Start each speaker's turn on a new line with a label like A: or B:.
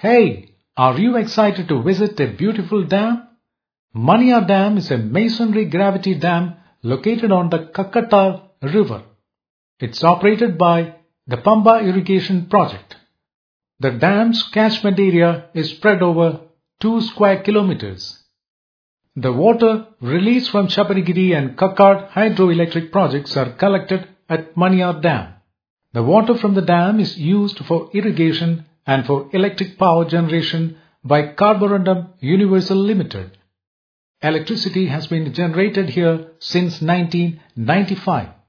A: Hey, are you excited to visit a beautiful dam? Manya Dam is a masonry gravity dam located on the Kakkatar River. It's operated by the Pamba Irrigation Project. The dam's catchment area is spread over 2 square kilometers. The water released from Shaparigiri and Kakkad hydroelectric projects are collected at Manya Dam. The water from the dam is used for irrigation and for electric power generation by Carborundum Universal Limited. Electricity has been generated here since 1995.